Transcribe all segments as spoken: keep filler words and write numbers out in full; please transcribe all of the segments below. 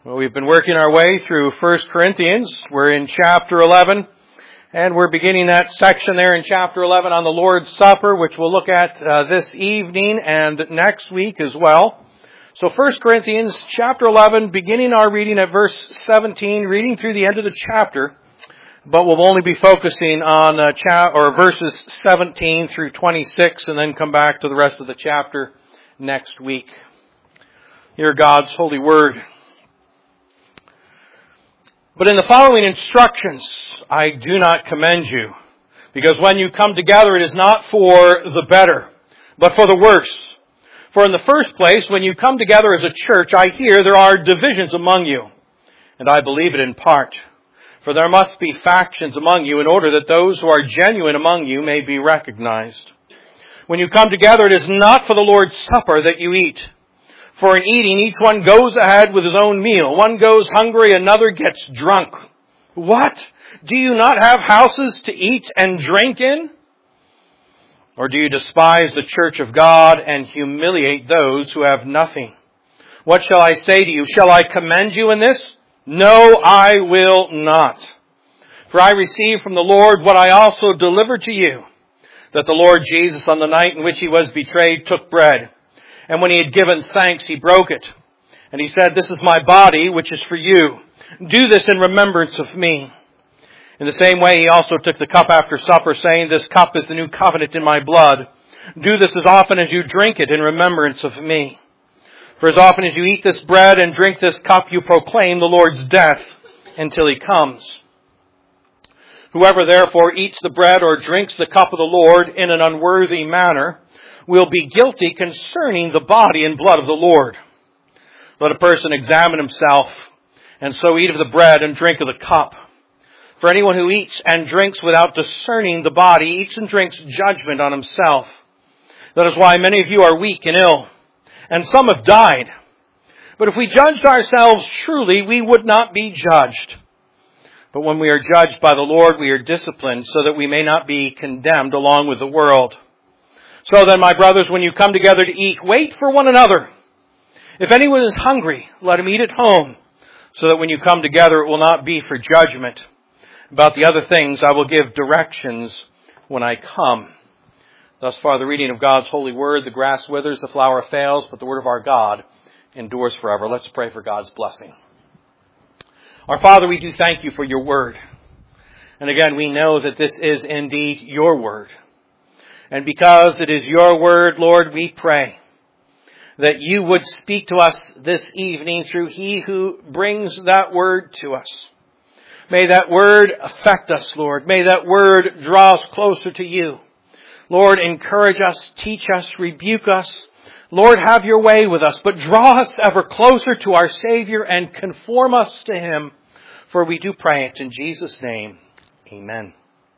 Well, we've been working our way through First Corinthians. We're in chapter eleven, and we're beginning that section there in chapter eleven on the Lord's Supper, which we'll look at uh, this evening and next week as well. So First Corinthians chapter eleven, beginning our reading at verse seventeen, reading through the end of the chapter, but we'll only be focusing on uh, cha- or verses seventeen through twenty-six, and then come back to the rest of the chapter next week. Hear God's holy word. But in the following instructions, I do not commend you, because when you come together, it is not for the better, but for the worse. For in the first place, when you come together as a church, I hear there are divisions among you, and I believe it in part. For there must be factions among you in order that those who are genuine among you may be recognized. When you come together, it is not for the Lord's Supper that you eat. For in eating, each one goes ahead with his own meal. One goes hungry, another gets drunk. What? Do you not have houses to eat and drink in? Or do you despise the church of God and humiliate those who have nothing? What shall I say to you? Shall I commend you in this? No, I will not. For I received from the Lord what I also delivered to you, that the Lord Jesus, on the night in which he was betrayed, took bread. And when he had given thanks, he broke it. And he said, "This is my body, which is for you. Do this in remembrance of me." In the same way, he also took the cup after supper, saying, "This cup is the new covenant in my blood. Do this as often as you drink it in remembrance of me. For as often as you eat this bread and drink this cup, you proclaim the Lord's death until he comes. Whoever therefore eats the bread or drinks the cup of the Lord in an unworthy manner will be guilty concerning the body and blood of the Lord. Let a person examine himself, and so eat of the bread and drink of the cup. For anyone who eats and drinks without discerning the body eats and drinks judgment on himself. That is why many of you are weak and ill, and some have died. But if we judged ourselves truly, we would not be judged. But when we are judged by the Lord, we are disciplined, so that we may not be condemned along with the world. So then, my brothers, when you come together to eat, wait for one another. If anyone is hungry, let him eat at home, so that when you come together, it will not be for judgment. About the other things, I will give directions when I come." Thus far, the reading of God's holy word. The grass withers, the flower fails, but the word of our God endures forever. Let's pray for God's blessing. Our Father, we do thank you for your word. And again, we know that this is indeed your word. And because it is your word, Lord, we pray that you would speak to us this evening through he who brings that word to us. May that word affect us, Lord. May that word draw us closer to you. Lord, encourage us, teach us, rebuke us. Lord, have your way with us, but draw us ever closer to our Savior and conform us to him. For we do pray it in Jesus' name. Amen.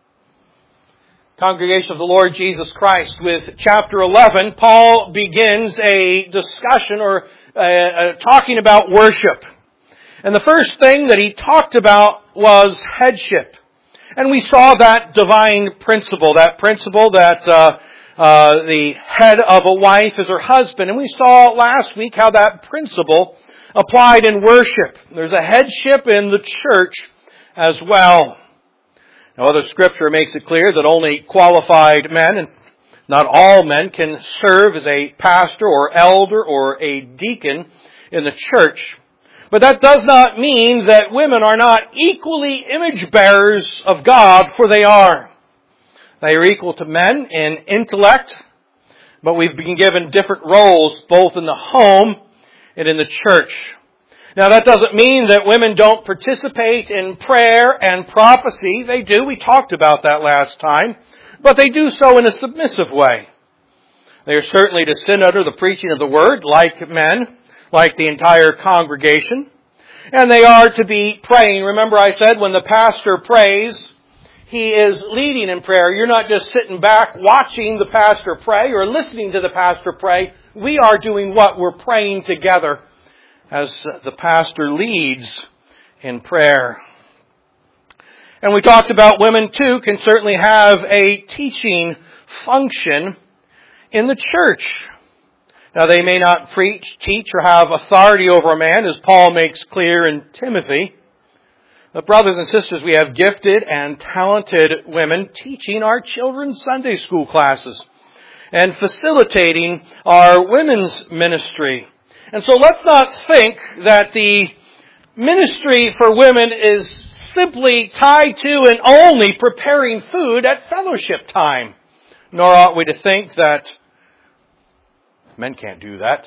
Congregation of the Lord Jesus Christ, with chapter eleven, Paul begins a discussion or uh, uh, talking about worship. And the first thing that he talked about was headship. And we saw that divine principle, that principle that uh, uh, the head of a wife is her husband. And we saw last week how that principle applied in worship. There's a headship in the church as well. Now, other scripture makes it clear that only qualified men, and not all men, can serve as a pastor or elder or a deacon in the church. But that does not mean that women are not equally image bearers of God, for they are. They are equal to men in intellect, but we've been given different roles both in the home and in the church. Now, that doesn't mean that women don't participate in prayer and prophecy. They do. We talked about that last time. But they do so in a submissive way. They are certainly to sit under the preaching of the word, like men, like the entire congregation. And they are to be praying. Remember, I said when the pastor prays, he is leading in prayer. You're not just sitting back watching the pastor pray or listening to the pastor pray. We are doing what? We're praying together as the pastor leads in prayer. And we talked about women too can certainly have a teaching function in the church. Now they may not preach, teach, or have authority over a man, as Paul makes clear in Timothy. But brothers and sisters, we have gifted and talented women teaching our children's Sunday school classes and facilitating our women's ministry. And so let's not think that the ministry for women is simply tied to and only preparing food at fellowship time. Nor ought we to think that men can't do that.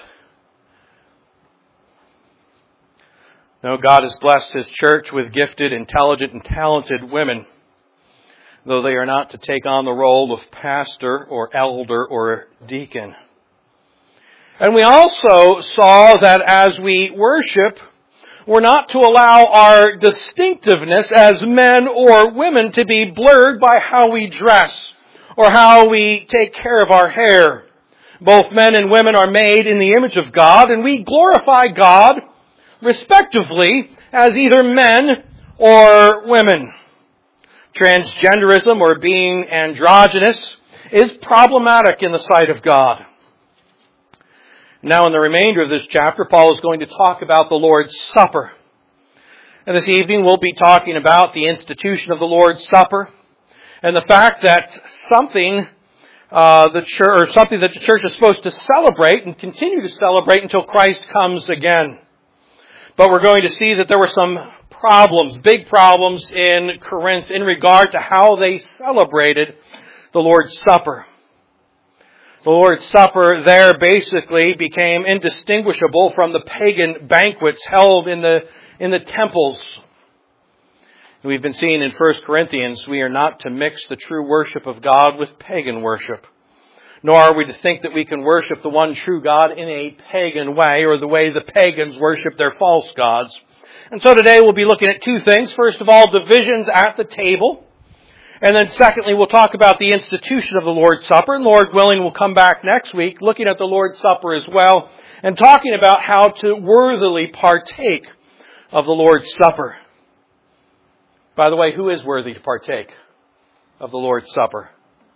No, God has blessed His church with gifted, intelligent, and talented women, though they are not to take on the role of pastor or elder or deacon. And we also saw that as we worship, we're not to allow our distinctiveness as men or women to be blurred by how we dress or how we take care of our hair. Both men and women are made in the image of God, and we glorify God respectively as either men or women. Transgenderism, or being androgynous, is problematic in the sight of God. Now in the remainder of this chapter, Paul is going to talk about the Lord's Supper. And this evening we'll be talking about the institution of the Lord's Supper and the fact that something Uh, the church, or something that the church is supposed to celebrate and continue to celebrate until Christ comes again. But we're going to see that there were some problems, big problems in Corinth in regard to how they celebrated the Lord's Supper. The Lord's Supper there basically became indistinguishable from the pagan banquets held in the in the temples. We've been seeing in First Corinthians, we are not to mix the true worship of God with pagan worship. Nor are we to think that we can worship the one true God in a pagan way, or the way the pagans worship their false gods. And so today we'll be looking at two things. First of all, divisions at the table. And then secondly, we'll talk about the institution of the Lord's Supper. And Lord willing, we'll come back next week looking at the Lord's Supper as well, and talking about how to worthily partake of the Lord's Supper. By the way, who is worthy to partake of the Lord's Supper?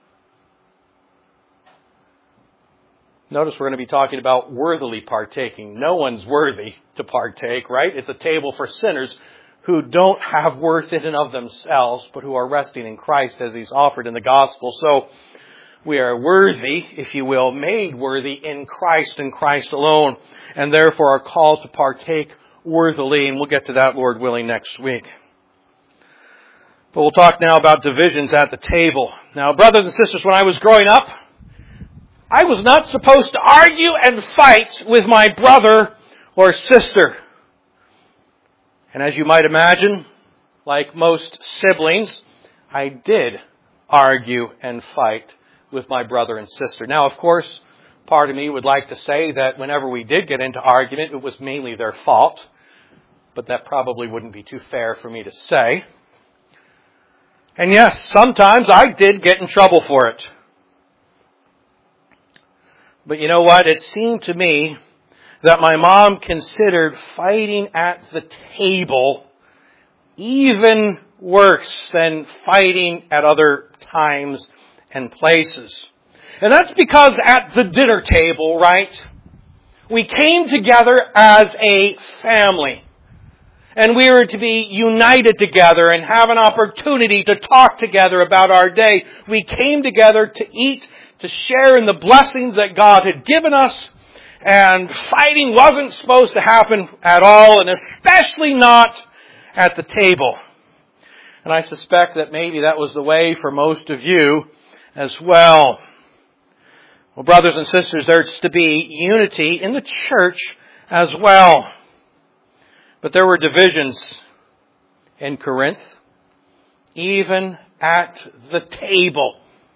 Notice we're going to be talking about worthily partaking. No one's worthy to partake, right? It's a table for sinners who don't have worth in and of themselves, but who are resting in Christ as He's offered in the gospel. So we are worthy, if you will, made worthy in Christ and Christ alone, and therefore are called to partake worthily. And we'll get to that, Lord willing, next week. But we'll talk now about divisions at the table. Now, brothers and sisters, when I was growing up, I was not supposed to argue and fight with my brother or sister. And as you might imagine, like most siblings, I did argue and fight with my brother and sister. Now, of course, part of me would like to say that whenever we did get into argument, it was mainly their fault. But that probably wouldn't be too fair for me to say. And yes, sometimes I did get in trouble for it. But you know what? It seemed to me that my mom considered fighting at the table even worse than fighting at other times and places. And that's because at the dinner table, right, we came together as a family. And we were to be united together and have an opportunity to talk together about our day. We came together to eat, to share in the blessings that God had given us. And fighting wasn't supposed to happen at all, and especially not at the table. And I suspect that maybe that was the way for most of you as well. Well, brothers and sisters, there's to be unity in the church as well. But there were divisions in Corinth, even at the table.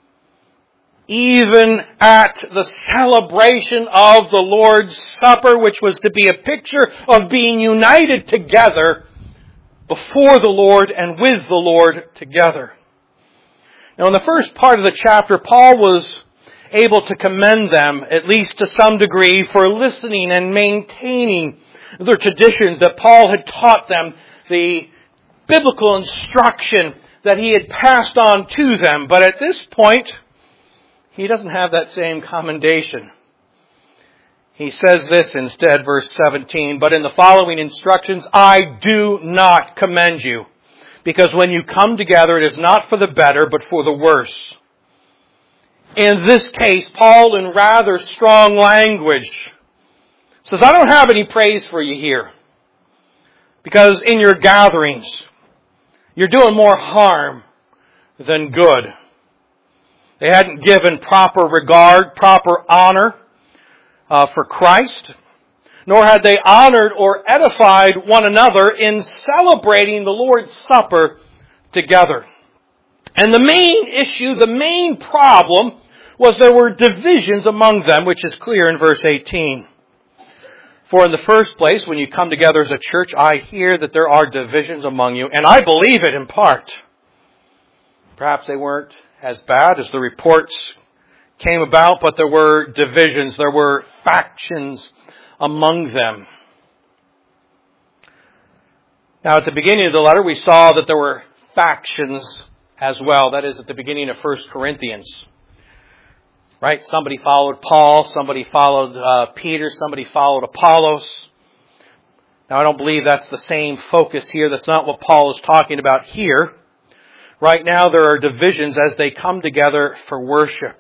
Even at the celebration of the Lord's Supper, which was to be a picture of being united together before the Lord and with the Lord together. Now, in the first part of the chapter, Paul was able to commend them, at least to some degree, for listening and maintaining the traditions that Paul had taught them, the biblical instruction that he had passed on to them. But at this point, he doesn't have that same commendation. He says this instead, verse seventeen, "But in the following instructions, I do not commend you, because when you come together, it is not for the better, but for the worse." In this case, Paul, in rather strong language, says, I don't have any praise for you here, because in your gatherings, you're doing more harm than good. They hadn't given proper regard, proper honor uh, for Christ, nor had they honored or edified one another in celebrating the Lord's Supper together. And the main issue, the main problem, was there were divisions among them, which is clear in verse eighteen. "For in the first place, when you come together as a church, I hear that there are divisions among you, and I believe it in part." Perhaps they weren't as bad as the reports came about, but there were divisions, there were factions among them. Now, at the beginning of the letter, we saw that there were factions as well. That is, at the beginning of First Corinthians. Right? Somebody followed Paul, somebody followed uh, Peter, somebody followed Apollos. Now, I don't believe that's the same focus here. That's not what Paul is talking about here. Right now, there are divisions as they come together for worship.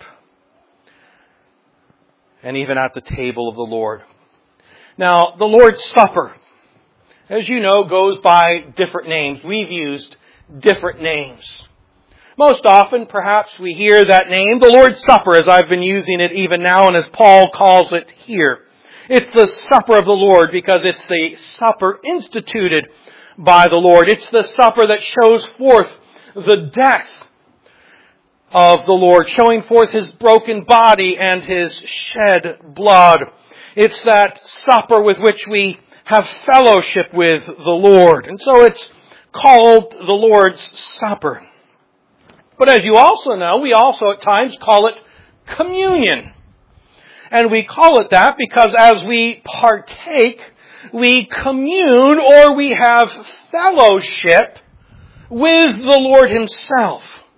And even at the table of the Lord. Now, the Lord's Supper, as you know, goes by different names. We've used different names. Most often, perhaps, we hear that name, the Lord's Supper, as I've been using it even now and as Paul calls it here. It's the supper of the Lord because it's the supper instituted by the Lord. It's the supper that shows forth the death of the Lord, showing forth His broken body and His shed blood. It's that supper with which we have fellowship with the Lord. And so it's called the Lord's Supper. But as you also know, we also at times call it communion. And we call it that because as we partake, we commune or we have fellowship with the Lord Himself.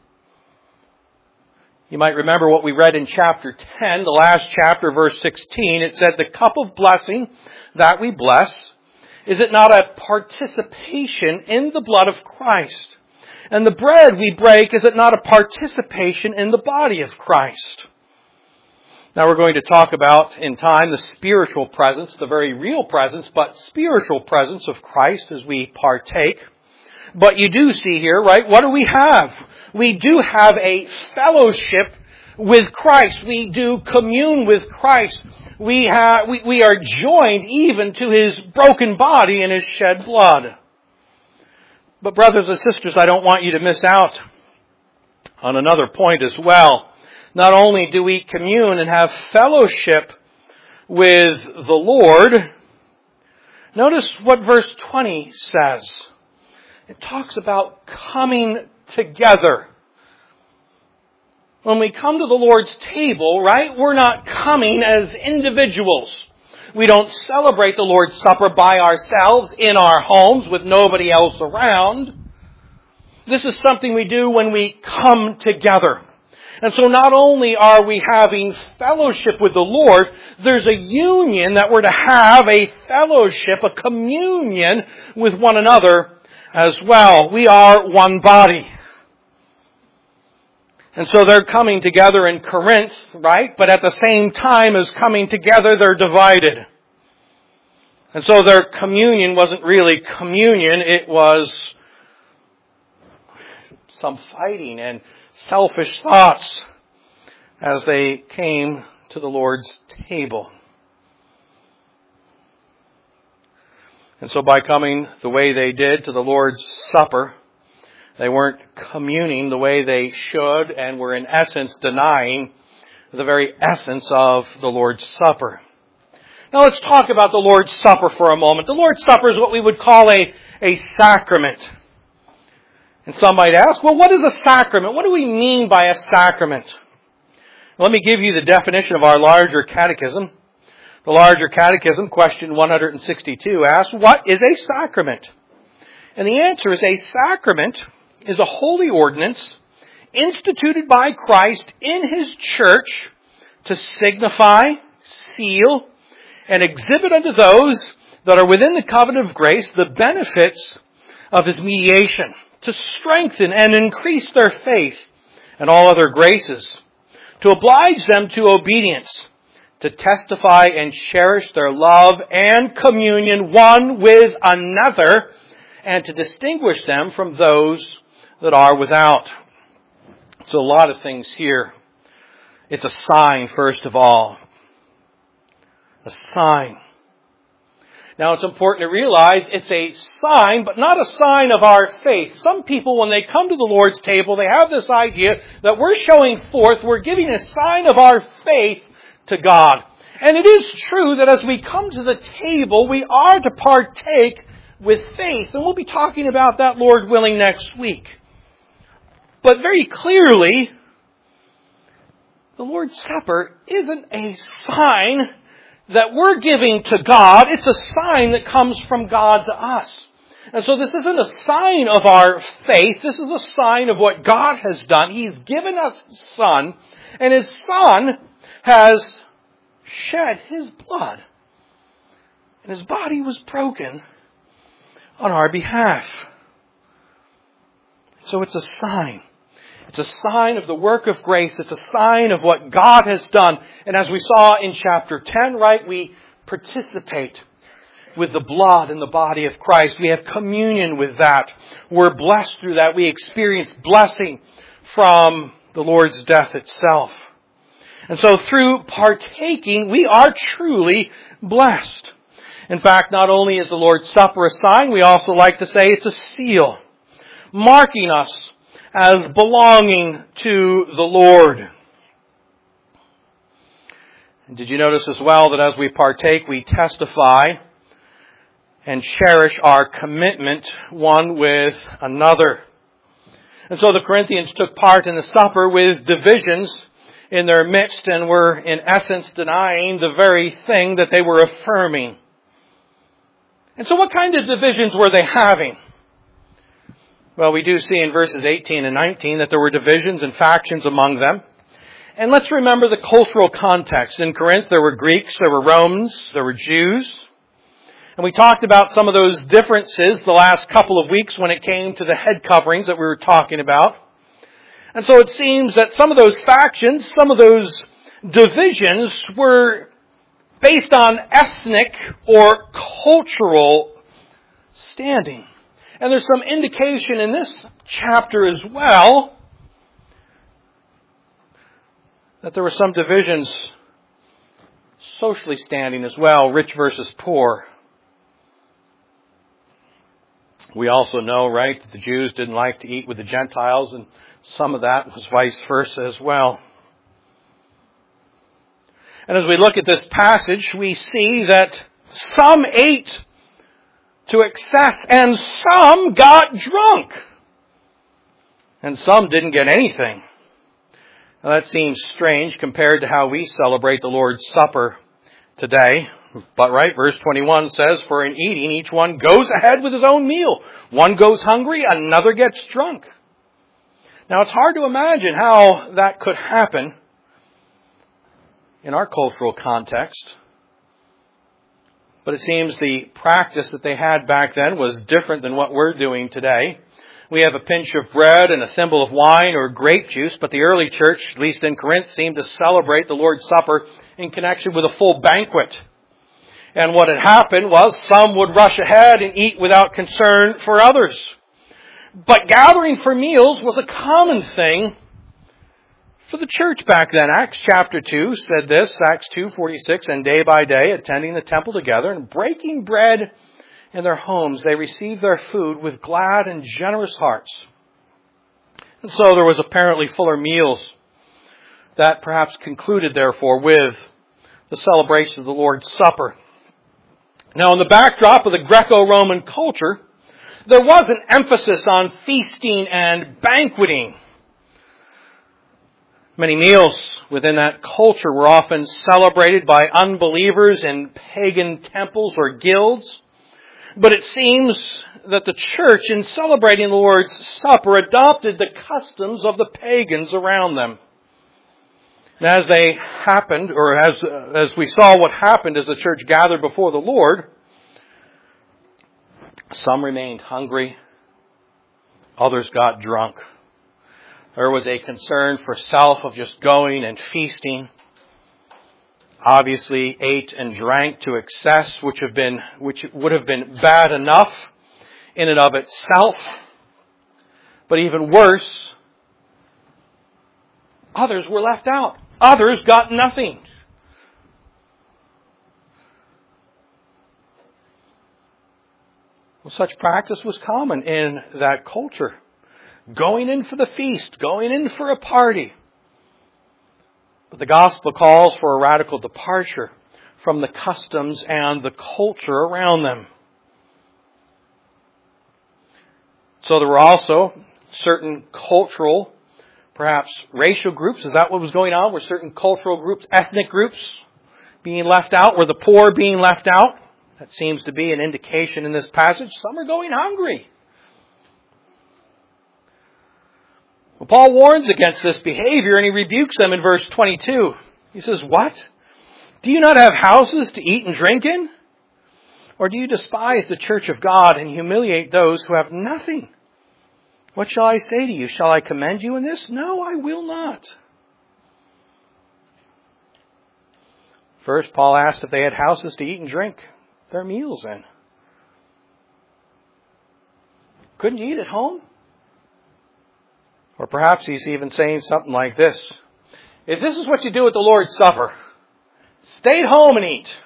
You might remember what we read in chapter ten, the last chapter, verse sixteen. It said, "The cup of blessing that we bless, is it not a participation in the blood of Christ? And the bread we break, is it not a participation in the body of Christ?" Now we're going to talk about in time the spiritual presence, the very real presence, but spiritual presence of Christ as we partake. But you do see here, right, what do we have? We do have a fellowship with Christ. We do commune with Christ. We have, we, we are joined even to His broken body and His shed blood. But brothers and sisters, I don't want you to miss out on another point as well. Not only do we commune and have fellowship with the Lord, notice what verse twenty says. It talks about coming together. When we come to the Lord's table, right, we're not coming as individuals. We don't celebrate the Lord's Supper by ourselves in our homes with nobody else around. This is something we do when we come together. And so not only are we having fellowship with the Lord, there's a union that we're to have, a fellowship, a communion with one another as well. We are one body. And so they're coming together in Corinth, right? But at the same time as coming together, they're divided. And so their communion wasn't really communion. It was some fighting and selfish thoughts as they came to the Lord's table. And so by coming the way they did to the Lord's Supper, they weren't communing the way they should and were in essence denying the very essence of the Lord's Supper. Now let's talk about the Lord's Supper for a moment. The Lord's Supper is what we would call a, a sacrament. And some might ask, well, what is a sacrament? What do we mean by a sacrament? Let me give you the definition of our larger catechism. The larger catechism, question one hundred sixty-two, asks, what is a sacrament? And the answer is a sacrament is a holy ordinance instituted by Christ in His church to signify, seal, and exhibit unto those that are within the covenant of grace the benefits of his mediation, to strengthen and increase their faith and all other graces, to oblige them to obedience, to testify and cherish their love and communion one with another, and to distinguish them from those that are without. So a lot of things here. It's a sign, first of all. A sign. Now it's important to realize it's a sign, but not a sign of our faith. Some people, when they come to the Lord's table, they have this idea that we're showing forth, we're giving a sign of our faith to God. And it is true that as we come to the table, we are to partake with faith. And we'll be talking about that, Lord willing, next week. But very clearly, the Lord's Supper isn't a sign that we're giving to God. It's a sign that comes from God to us. And so this isn't a sign of our faith. This is a sign of what God has done. He's given us His Son, and His Son has shed His blood. And His body was broken on our behalf. So it's a sign. It's a sign of the work of grace. It's a sign of what God has done. And as we saw in chapter ten, right, we participate with the blood and the body of Christ. We have communion with that. We're blessed through that. We experience blessing from the Lord's death itself. And so through partaking, we are truly blessed. In fact, not only is the Lord's Supper a sign, we also like to say it's a seal, marking us as belonging to the Lord. And did you notice as well that as we partake, we testify and cherish our commitment one with another? And so the Corinthians took part in the supper with divisions in their midst and were in essence denying the very thing that they were affirming. And so what kind of divisions were they having? Well, we do see in verses eighteen and nineteen that there were divisions and factions among them. And let's remember the cultural context. In Corinth, there were Greeks, there were Romans, there were Jews. And we talked about some of those differences the last couple of weeks when it came to the head coverings that we were talking about. And so it seems that some of those factions, some of those divisions were based on ethnic or cultural standing. And there's some indication in this chapter as well that there were some divisions socially standing as well, rich versus poor. We also know, right, that the Jews didn't like to eat with the Gentiles, and some of that was vice versa as well. And as we look at this passage, we see that some ate to excess, and some got drunk. And some didn't get anything. Now that seems strange compared to how we celebrate the Lord's Supper today. But right, verse twenty-one says, for in eating each one goes ahead with his own meal. One goes hungry, another gets drunk. Now it's hard to imagine how that could happen in our cultural context. But it seems the practice that they had back then was different than what we're doing today. We have a pinch of bread and a thimble of wine or grape juice, but the early church, at least in Corinth, seemed to celebrate the Lord's Supper in connection with a full banquet. And what had happened was some would rush ahead and eat without concern for others. But gathering for meals was a common thing for the church back then. Acts chapter two said this, Acts two forty-six, and day by day attending the temple together and breaking bread in their homes, they received their food with glad and generous hearts. And so there was apparently fuller meals that perhaps concluded, therefore, with the celebration of the Lord's Supper. Now, in the backdrop of the Greco-Roman culture, there was an emphasis on feasting and banqueting. Many meals within that culture were often celebrated by unbelievers in pagan temples or guilds. But it seems that the church, in celebrating the Lord's Supper, adopted the customs of the pagans around them. And as they happened, or as, as we saw what happened as the church gathered before the Lord, some remained hungry, others got drunk. There was a concern for self of just going and feasting. Obviously ate and drank to excess, which have been, which would have been bad enough in and of itself. But even worse, others were left out. Others got nothing. Well, such practice was common in that culture. Going in for the feast, going in for a party. But the gospel calls for a radical departure from the customs and the culture around them. So there were also certain cultural, perhaps racial groups. Is that what was going on? Were certain cultural groups, ethnic groups being left out? Were the poor being left out? That seems to be an indication in this passage. Some are going hungry. Well, Paul warns against this behavior and he rebukes them in verse twenty-two. He says, "What? Do you not have houses to eat and drink in? Or do you despise the church of God and humiliate those who have nothing? What shall I say to you? Shall I commend you in this? No, I will not." First, Paul asked if they had houses to eat and drink their meals in. Couldn't you eat at home? Or perhaps he's even saying something like this. If this is what you do at the Lord's Supper, stay at home and eat.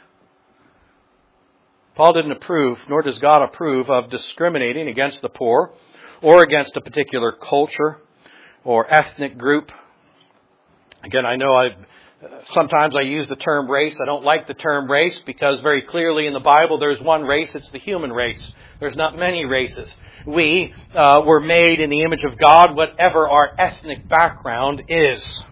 Paul didn't approve, nor does God approve, of discriminating against the poor or against a particular culture or ethnic group. Again, I know I sometimes I use the term race. I don't like the term race because very clearly in the Bible there's one race. It's the human race. There's not many races. We uh, were made in the image of God, whatever our ethnic background is.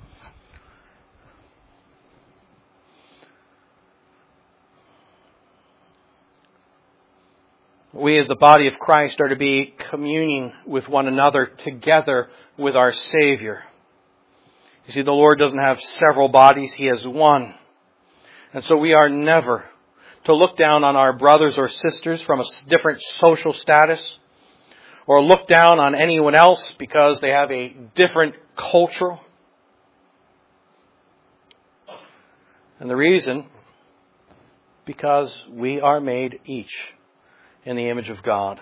We as the body of Christ are to be communing with one another together with our Savior. You see, the Lord doesn't have several bodies. He has one. And so we are never to look down on our brothers or sisters from a different social status or look down on anyone else because they have a different culture. And the reason, because we are made each in the image of God.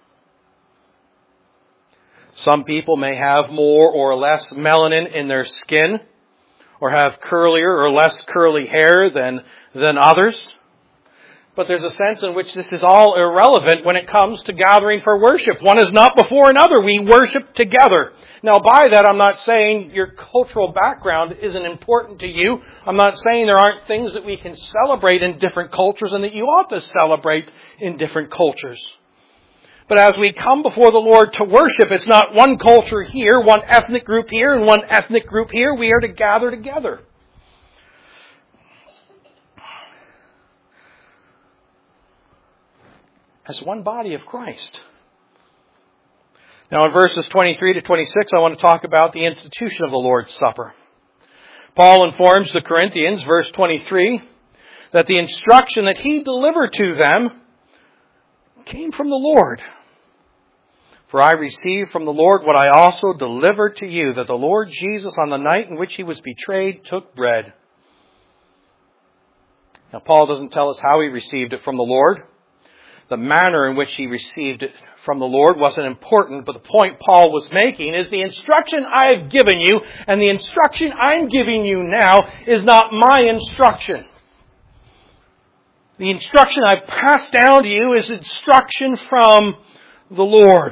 Some people may have more or less melanin in their skin, or have curlier or less curly hair than, than others. But there's a sense in which this is all irrelevant when it comes to gathering for worship. One is not before another. We worship together. Now, by that, I'm not saying your cultural background isn't important to you. I'm not saying there aren't things that we can celebrate in different cultures and that you ought to celebrate in different cultures. But as we come before the Lord to worship, it's not one culture here, one ethnic group here, and one ethnic group here. We are to gather together. As one body of Christ. Now in verses twenty-three to twenty-six, I want to talk about the institution of the Lord's Supper. Paul informs the Corinthians, verse twenty-three, that the instruction that he delivered to them came from the Lord. For I received from the Lord what I also delivered to you, that the Lord Jesus, on the night in which he was betrayed, took bread. Now, Paul doesn't tell us how he received it from the Lord. The manner in which he received it from the Lord wasn't important, but the point Paul was making is the instruction I have given you, and the instruction I'm giving you now is not my instruction. The instruction I've passed down to you is instruction from the Lord.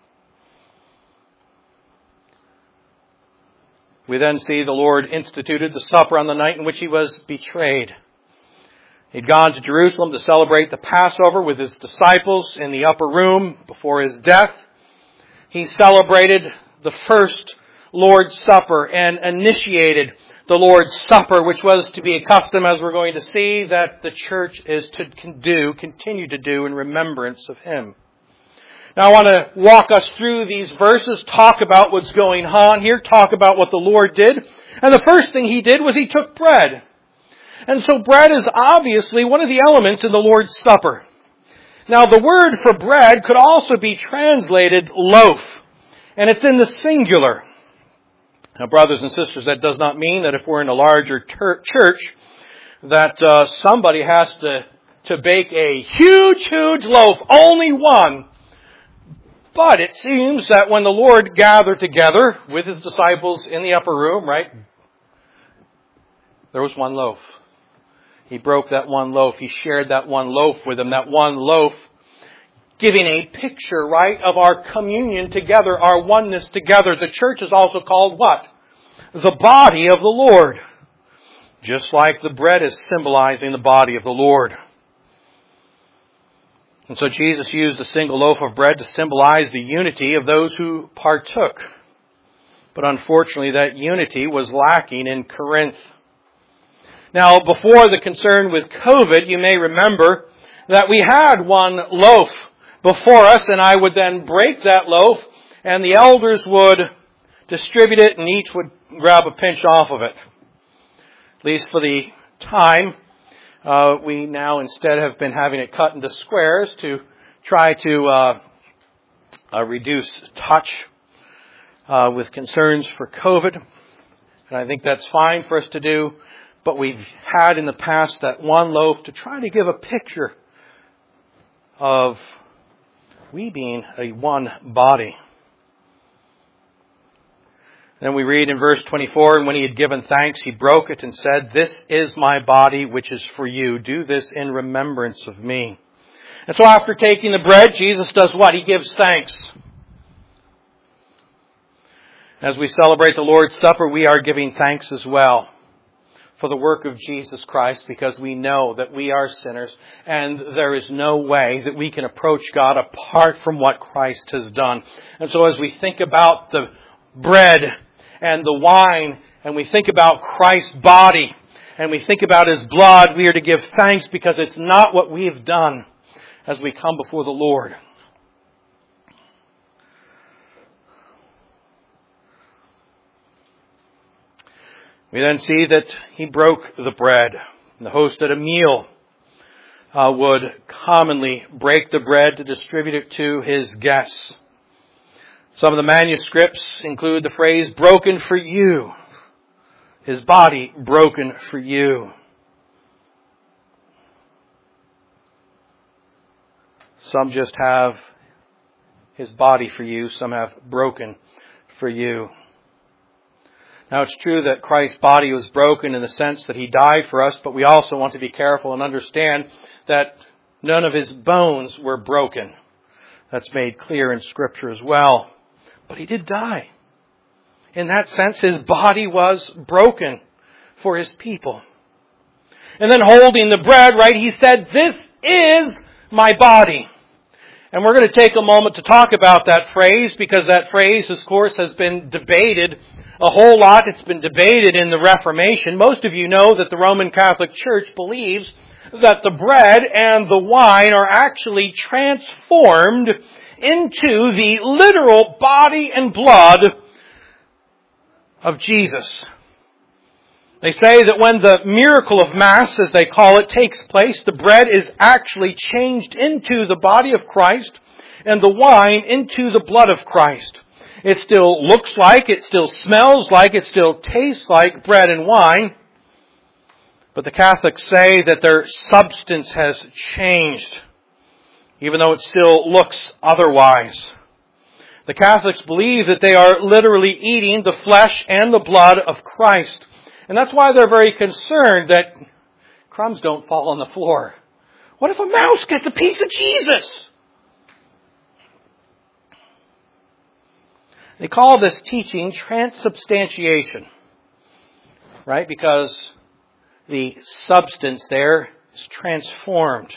We then see the Lord instituted the supper on the night in which he was betrayed. He'd gone to Jerusalem to celebrate the Passover with his disciples in the upper room before his death. He celebrated the first Lord's Supper and initiated the Lord's Supper, which was to be a custom, as we're going to see, that the church is to do, continue to do in remembrance of him. Now I want to walk us through these verses, talk about what's going on here, talk about what the Lord did, And the first thing He did was He took bread. And so bread is obviously one of the elements in the Lord's Supper. Now the word for bread could also be translated loaf. And it's in the singular. Now brothers and sisters, that does not mean that if we're in a larger ter- church that uh, somebody has to, to bake a huge, huge loaf, only one. But it seems that when the Lord gathered together with His disciples in the upper room, right, there was one loaf. He broke that one loaf. He shared that one loaf with them. That one loaf giving a picture, right, of our communion together, our oneness together. The church is also called what? The body of the Lord. Just like the bread is symbolizing the body of the Lord. And so Jesus used a single loaf of bread to symbolize the unity of those who partook. But unfortunately, that unity was lacking in Corinth. Now, before the concern with COVID, you may remember that we had one loaf before us, and I would then break that loaf, and the elders would distribute it, and each would grab a pinch off of it. At least for the time, uh, we now instead have been having it cut into squares to try to uh, uh, reduce touch uh, with concerns for COVID. And I think that's fine for us to do. But we've had in the past that one loaf to try to give a picture of we being a one body. Then we read in verse twenty-four, and when He had given thanks, He broke it and said, "This is my body, which is for you. Do this in remembrance of me." And so after taking the bread, Jesus does what? He gives thanks. As we celebrate the Lord's Supper, we are giving thanks as well for the work of Jesus Christ, because we know that we are sinners and there is no way that we can approach God apart from what Christ has done. And so as we think about the bread and the wine, and we think about Christ's body, and we think about His blood, we are to give thanks because it's not what we have done as we come before the Lord. We then see that He broke the bread. The host at a meal uh, would commonly break the bread to distribute it to his guests. Some of the manuscripts include the phrase, broken for you. His body broken for you. Some just have His body for you. Some have broken for you. Now it's true that Christ's body was broken in the sense that He died for us, but we also want to be careful and understand that none of His bones were broken. That's made clear in Scripture as well. But He did die. In that sense, His body was broken for His people. And then holding the bread, right, He said, "This is my body." And we're going to take a moment to talk about that phrase, because that phrase, of course, has been debated a whole lot. It's been debated in the Reformation. Most of you know that the Roman Catholic Church believes that the bread and the wine are actually transformed into the literal body and blood of Jesus. They say that when the miracle of Mass, as they call it, takes place, the bread is actually changed into the body of Christ and the wine into the blood of Christ. It still looks like, it still smells like, it still tastes like bread and wine. But the Catholics say that their substance has changed, even though it still looks otherwise. The Catholics believe that they are literally eating the flesh and the blood of Christ. And that's why they're very concerned that crumbs don't fall on the floor. What if a mouse gets a piece of Jesus? They call this teaching transubstantiation, right? Because the substance there is transformed.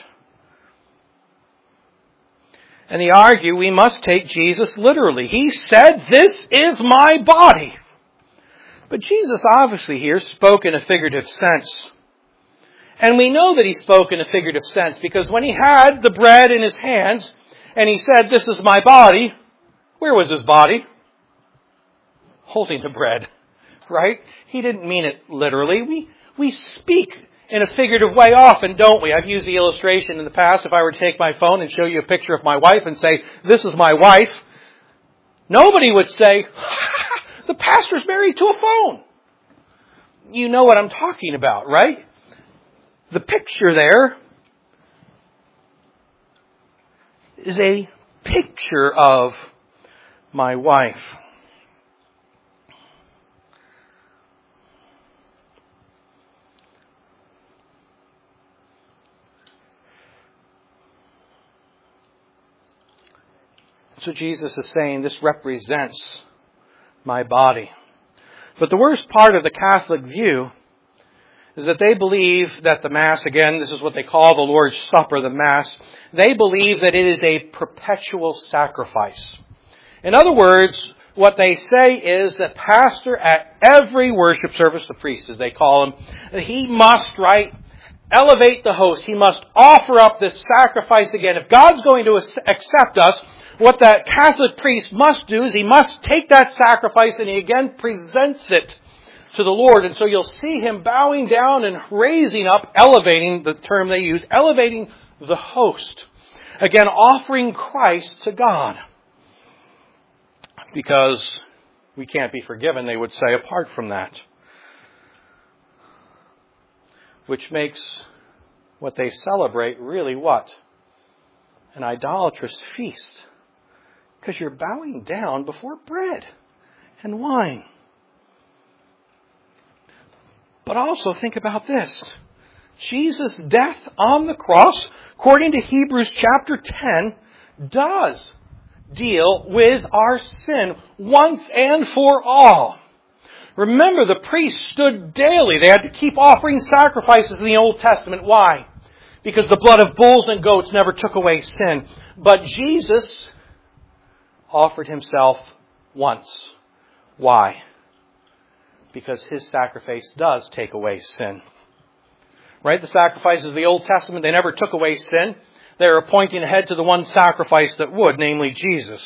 And they argue we must take Jesus literally. He said, "This is my body." But Jesus obviously here spoke in a figurative sense. And we know that He spoke in a figurative sense because when He had the bread in His hands and He said, "This is my body," where was His body? Holding the bread. right? He didn't mean it literally. We, we speak in a figurative way often, don't we? I've used the illustration in the past. If I were to take my phone and show you a picture of my wife and say, this is my wife, nobody would say, the pastor's married to a phone. You know what I'm talking about, right? The picture there is a picture of my wife. So Jesus is saying this represents my body. But the worst part of the Catholic view is that they believe that the Mass, again, this is what they call the Lord's Supper, the Mass, they believe that it is a perpetual sacrifice. In other words, what they say is that pastor at every worship service, the priest as they call him, that he must, right, elevate the host. He must offer up this sacrifice again. If God's going to accept us, what that Catholic priest must do is he must take that sacrifice and he again presents it to the Lord. And so you'll see him bowing down and raising up, elevating, the term they use, elevating the host. Again, offering Christ to God. Because we can't be forgiven, they would say, apart from that. Which makes what they celebrate really what? An idolatrous feast. Because you're bowing down before bread and wine. But also think about this. Jesus' death on the cross, according to Hebrews chapter ten, does deal with our sin once and for all. Remember, the priests stood daily. They had to keep offering sacrifices in the Old Testament. Why? Because the blood of bulls and goats never took away sin. But Jesus offered himself once. Why? Because his sacrifice does take away sin. Right? The sacrifices of the Old Testament, they never took away sin. They are pointing ahead to the one sacrifice that would, namely Jesus.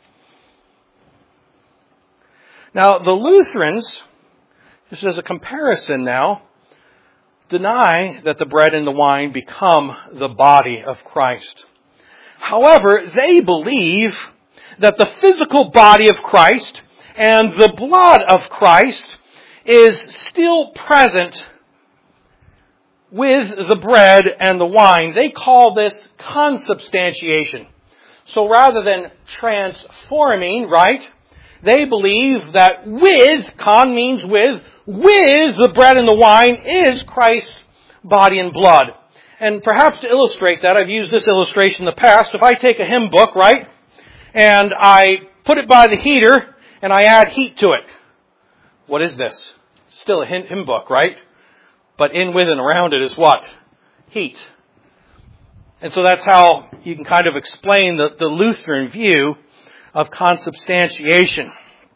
Now, the Lutherans, just as a comparison now, deny that the bread and the wine become the body of Christ. However, they believe that the physical body of Christ and the blood of Christ is still present with the bread and the wine. They call this consubstantiation. So rather than transforming, right, they believe that with, con means with, with the bread and the wine is Christ's body and blood. And perhaps to illustrate that, I've used this illustration in the past. If I take a hymn book, right, and I put it by the heater and I add heat to it. What is this? Still a hymn book, right? But in, with, and around it is what? Heat. And so that's how you can kind of explain the, the Lutheran view of consubstantiation.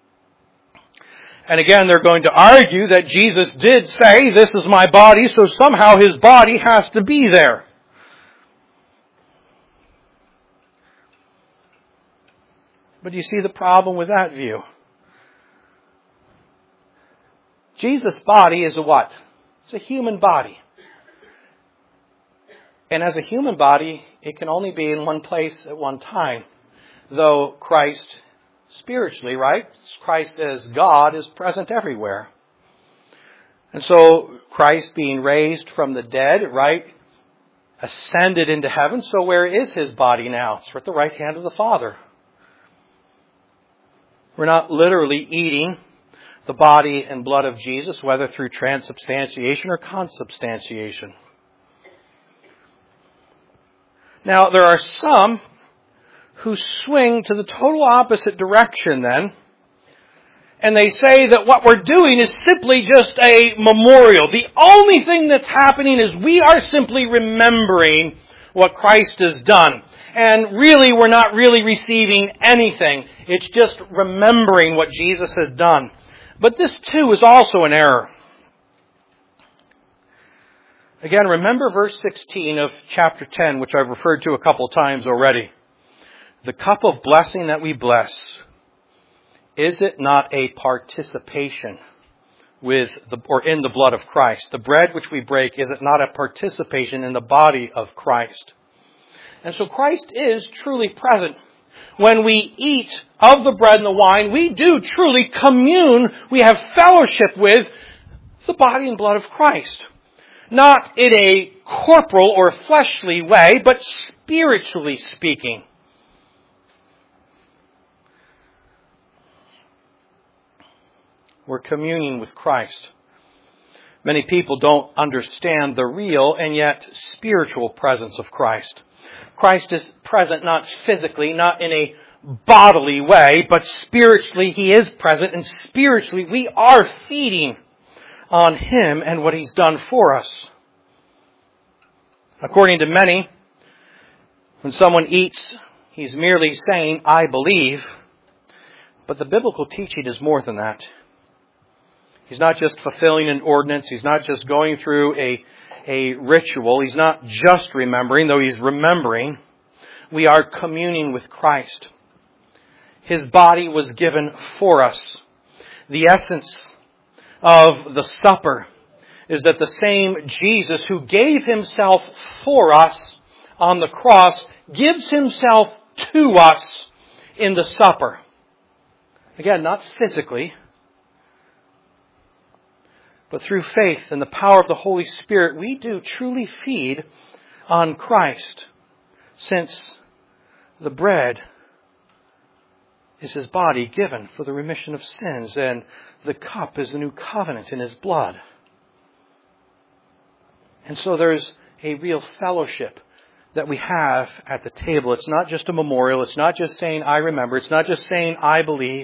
And again, they're going to argue that Jesus did say, this is my body, so somehow his body has to be there. But you see the problem with that view? Jesus' body is a what? It's a human body. And as a human body, it can only be in one place at one time. Though Christ, spiritually, right? Christ as God is present everywhere. And so Christ being raised from the dead, right? Ascended into heaven. So where is his body now? It's at the right hand of the Father. We're not literally eating the body and blood of Jesus, whether through transubstantiation or consubstantiation. Now, there are some who swing to the total opposite direction then, and they say that what we're doing is simply just a memorial. The only thing that's happening is we are simply remembering what Christ has done. And really, we're not really receiving anything. It's just remembering what Jesus has done. But this too is also an error. Again, remember verse sixteen of chapter ten, which I've referred to a couple times already. The cup of blessing that we bless, is it not a participation with the, or in the blood of Christ. The bread which we break, is it not a participation in the body of Christ? And so Christ is truly present. When we eat of the bread and the wine, we do truly commune, we have fellowship with the body and blood of Christ. Not in a corporal or fleshly way, but spiritually speaking. We're communing with Christ. Many people don't understand the real and yet spiritual presence of Christ. Christ is present not physically, not in a bodily way, but spiritually He is present, and spiritually we are feeding on Him and what He's done for us. According to many, when someone eats, he's merely saying, I believe. But the biblical teaching is more than that. He's not just fulfilling an ordinance. He's not just going through a, a ritual. He's not just remembering, though He's remembering. We are communing with Christ. His body was given for us. The essence of the supper is that the same Jesus who gave Himself for us on the cross gives Himself to us in the supper. Again, not physically, but through faith and the power of the Holy Spirit, we do truly feed on Christ, since the bread is His body given for the remission of sins, and the cup is the new covenant in His blood. And so there's a real fellowship that we have at the table. It's not just a memorial. It's not just saying, I remember. It's not just saying, I believe.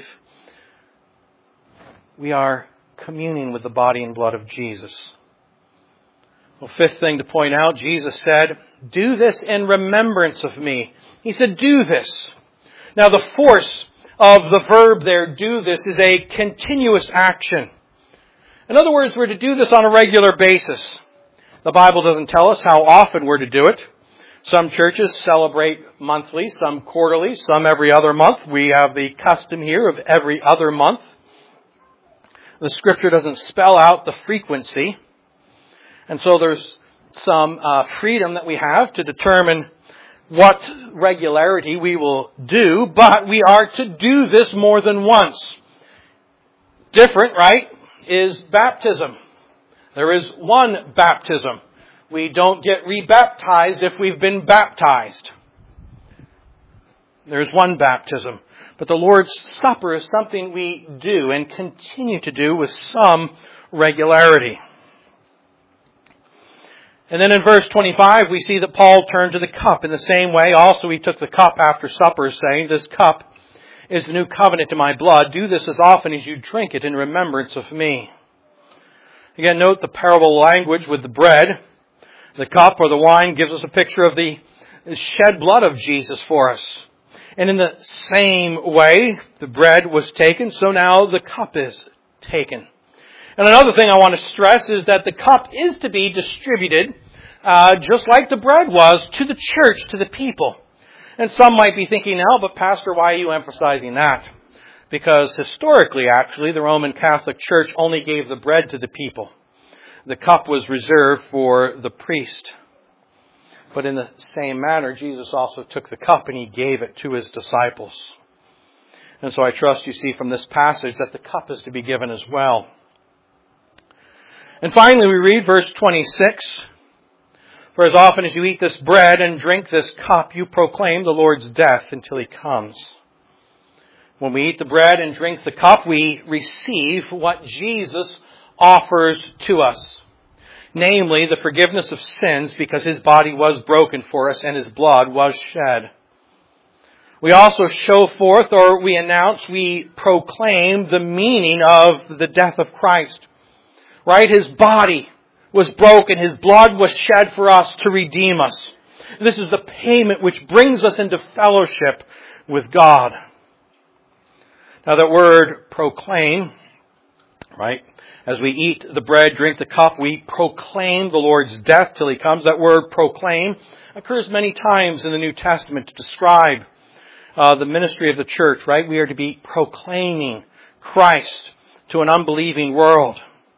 We are communing with the body and blood of Jesus. Well, fifth thing to point out, Jesus said, do this in remembrance of me. He said, do this. Now, the force of the verb there, do this, is a continuous action. In other words, we're to do this on a regular basis. The Bible doesn't tell us how often we're to do it. Some churches celebrate monthly, some quarterly, some every other month. We have the custom here of every other month. The Scripture doesn't spell out the frequency. And so there's some uh, freedom that we have to determine what regularity we will do, but we are to do this more than once. Different, right, is baptism. There is one baptism. We don't get rebaptized if we've been baptized. There's one baptism. But the Lord's Supper is something we do and continue to do with some regularity. And then in verse twenty-five, we see that Paul turned to the cup. In the same way, also he took the cup after supper, saying, this cup is the new covenant in my blood. Do this as often as you drink it in remembrance of me. Again, note the parable language with the bread. The cup or the wine gives us a picture of the shed blood of Jesus for us. And in the same way, the bread was taken, so now the cup is taken. And another thing I want to stress is that the cup is to be distributed, uh, just like the bread was, to the church, to the people. And some might be thinking now, but Pastor, why are you emphasizing that? Because historically, actually, the Roman Catholic Church only gave the bread to the people. The cup was reserved for the priest. But in the same manner, Jesus also took the cup and He gave it to His disciples. And so I trust you see from this passage that the cup is to be given as well. And finally, we read verse twenty-six. For as often as you eat this bread and drink this cup, you proclaim the Lord's death until He comes. When we eat the bread and drink the cup, we receive what Jesus offers to us. Namely, the forgiveness of sins, because His body was broken for us and His blood was shed. We also show forth, or we announce, we proclaim the meaning of the death of Christ. Right? His body was broken. His blood was shed for us to redeem us. This is the payment which brings us into fellowship with God. Now that word proclaim, right? As we eat the bread, drink the cup, we proclaim the Lord's death till He comes. That word proclaim occurs many times in the New Testament to describe uh, the ministry of the church, right? We are to be proclaiming Christ to an unbelieving world.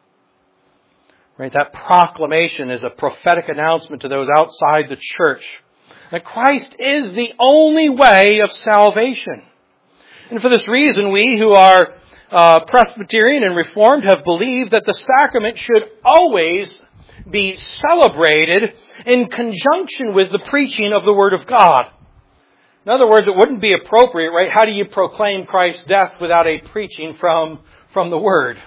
Right? That proclamation is a prophetic announcement to those outside the church that Christ is the only way of salvation. And for this reason, we who are uh, Presbyterian and Reformed have believed that the sacrament should always be celebrated in conjunction with the preaching of the Word of God. In other words, it wouldn't be appropriate, right? How do you proclaim Christ's death without a preaching from, from the Word?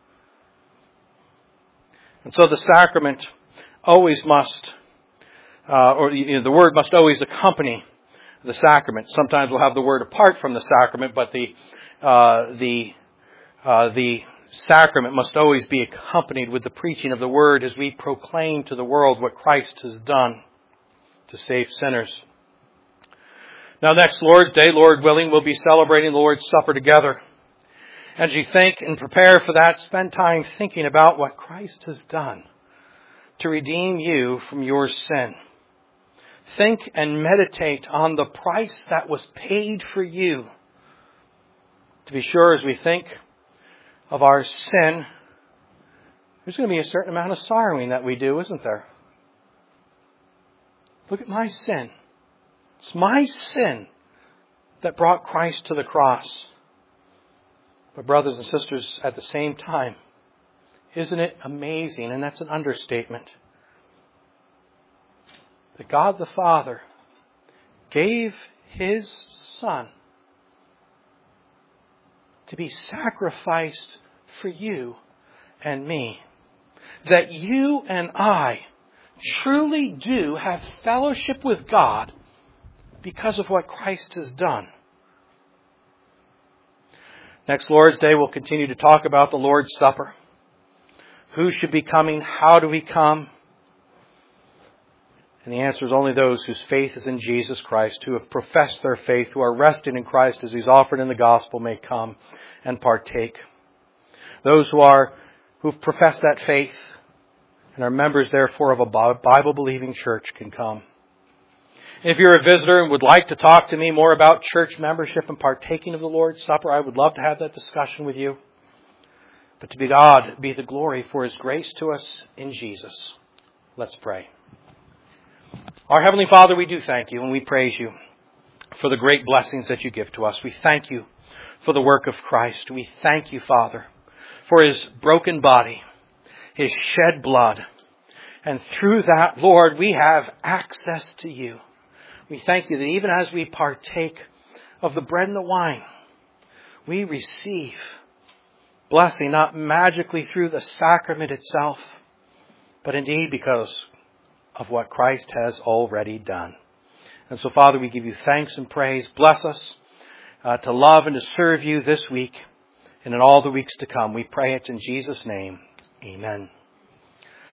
And so the sacrament always must, uh, or you know, the Word must always accompany the sacrament. Sometimes we'll have the Word apart from the sacrament, but the uh, the uh, the sacrament must always be accompanied with the preaching of the Word as we proclaim to the world what Christ has done to save sinners. Now, next Lord's Day, Lord willing, we'll be celebrating the Lord's Supper together. As you think and prepare for that, spend time thinking about what Christ has done to redeem you from your sin. Think and meditate on the price that was paid for you. To be sure, as we think of our sin, there's going to be a certain amount of sorrowing that we do, isn't there? Look at my sin. It's my sin that brought Christ to the cross. But brothers and sisters, at the same time, isn't it amazing, and that's an understatement, that God the Father gave His Son to be sacrificed for you and me. That you and I truly do have fellowship with God because of what Christ has done. Next Lord's Day, we'll continue to talk about the Lord's Supper. Who should be coming? How do we come? And the answer is only those whose faith is in Jesus Christ, who have professed their faith, who are resting in Christ as He's offered in the gospel, may come and partake. Those who are, who've professed that faith and are members, therefore, of a Bible-believing church can come. If you're a visitor and would like to talk to me more about church membership and partaking of the Lord's Supper, I would love to have that discussion with you. But to be God be the glory for His grace to us in Jesus. Let's pray. Our Heavenly Father, we do thank You and we praise You for the great blessings that You give to us. We thank You for the work of Christ. We thank You, Father, for His broken body, His shed blood. And through that, Lord, we have access to You. We thank You that even as we partake of the bread and the wine, we receive blessing not magically through the sacrament itself, but indeed because of what Christ has already done. And so, Father, we give You thanks and praise. Bless us uh, to love and to serve You this week and in all the weeks to come. We pray it in Jesus' name. Amen.